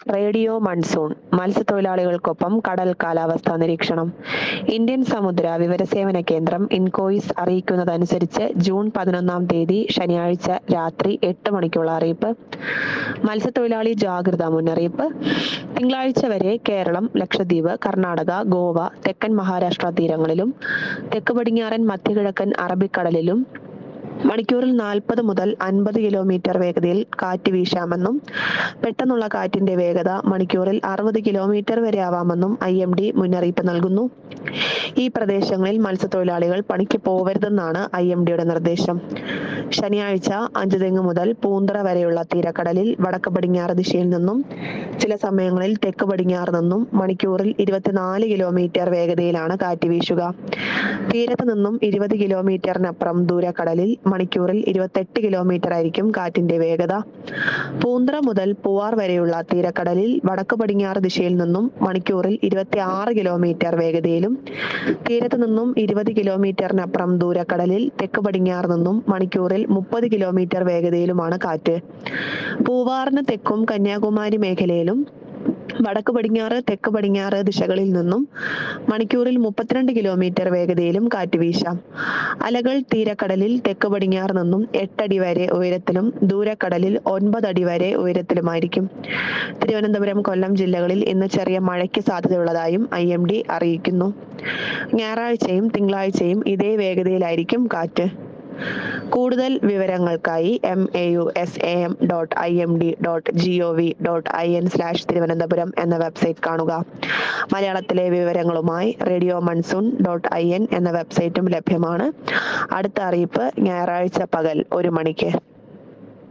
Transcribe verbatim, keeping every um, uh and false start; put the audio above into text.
Radio monsoon മത്സ്യത്തൊഴിലാളികൾക്കൊപ്പം കടൽ കാലാവസ്ഥാ നിരീക്ഷണം. ഇന്ത്യൻ സമുദ്ര വിവരസേവന കേന്ദ്രം ഇൻകോയിസ് അറിയിക്കുന്നതനുസരിച്ച് ജൂൺ പതിനൊന്നാം തീയതി ശനിയാഴ്ച രാത്രി എട്ട് മണിക്കുള്ള അറിയിപ്പ്. മത്സ്യത്തൊഴിലാളി ജാഗ്രതാ മുന്നറിയിപ്പ്. തിങ്കളാഴ്ച വരെ കേരളം, ലക്ഷദ്വീപ്, കർണാടക, ഗോവ, തെക്കൻ മഹാരാഷ്ട്ര തീരങ്ങളിലും തെക്ക് പടിഞ്ഞാറൻ മധ്യകിഴക്കൻ അറബിക്കടലിലും മണിക്കൂറിൽ നാൽപ്പത് മുതൽ അൻപത് കിലോമീറ്റർ വേഗതയിൽ കാറ്റ് വീശാമെന്നും പെട്ടെന്നുള്ള കാറ്റിന്റെ വേഗത മണിക്കൂറിൽ അറുപത് കിലോമീറ്റർ വരെ ആവാമെന്നും ഐ എം ഡി മുന്നറിയിപ്പ് നൽകുന്നു. ഈ പ്രദേശങ്ങളിൽ മത്സ്യത്തൊഴിലാളികൾ പണിക്ക് പോവരുതെന്നാണ് ഐ എം ഡിയുടെ നിർദ്ദേശം. ശനിയാഴ്ച അഞ്ചുതെങ്ങ് മുതൽ പൂന്തറ വരെയുള്ള തീരക്കടലിൽ വടക്ക് പടിഞ്ഞാറ് ദിശയിൽ നിന്നും ചില സമയങ്ങളിൽ തെക്ക് പടിഞ്ഞാറ് നിന്നും മണിക്കൂറിൽ ഇരുപത്തിനാല് കിലോമീറ്റർ വേഗതയിലാണ് കാറ്റ് വീശുക. തീരത്ത് നിന്നും ഇരുപത് കിലോമീറ്ററിനപ്പുറം ദൂരക്കടലിൽ മണിക്കൂറിൽ ഇരുപത്തെട്ട് കിലോമീറ്റർ ആയിരിക്കും കാറ്റിന്റെ വേഗത. പൂന്തറ മുതൽ പൂവാർ വരെയുള്ള തീരക്കടലിൽ വടക്ക് പടിഞ്ഞാറ് ദിശയിൽ നിന്നും മണിക്കൂറിൽ ഇരുപത്തി ആറ് കിലോമീറ്റർ വേഗതയിലും തീരത്ത് നിന്നും ഇരുപത് കിലോമീറ്ററിനപ്പുറം ദൂരക്കടലിൽ തെക്ക് പടിഞ്ഞാറ് നിന്നും മണിക്കൂറിൽ മുപ്പത് കിലോമീറ്റർ വേഗതയിലുമാണ് കാറ്റ്. പൂവാറിന് തെക്കും കന്യാകുമാരി മേഖലയിലും വടക്ക് പടിഞ്ഞാറ്, തെക്ക് പടിഞ്ഞാറ് ദിശകളിൽ നിന്നും മണിക്കൂറിൽ മുപ്പത്തിരണ്ട് കിലോമീറ്റർ വേഗതയിലും കാറ്റ് വീശാം. അലകൾ തീരക്കടലിൽ തെക്ക് പടിഞ്ഞാറ് നിന്നും എട്ടടി വരെ ഉയരത്തിലും ദൂരക്കടലിൽ ഒൻപത് അടി വരെ ഉയരത്തിലുമായിരിക്കും. തിരുവനന്തപുരം, കൊല്ലം ജില്ലകളിൽ ഇന്ന് ചെറിയ മഴയ്ക്ക് സാധ്യതയുള്ളതായും ഐ എം ഡി അറിയിക്കുന്നു. ഞായറാഴ്ചയും തിങ്കളാഴ്ചയും ഇതേ വേഗതയിലായിരിക്കും കാറ്റ്. കൂടുതൽ വിവരങ്ങൾക്കായി M A U S A M dot I M D dot G O V dot I N slash Thiruvananthapuram എന്ന വെബ്സൈറ്റ് കാണുക. മലയാളത്തിലെ വിവരങ്ങളുമായി radio monsoon dot I N എന്ന വെബ്സൈറ്റും ലഭ്യമാണ്. അടുത്ത അറിയിപ്പ് ഞായറാഴ്ച പകൽ ഒരു മണിക്ക്.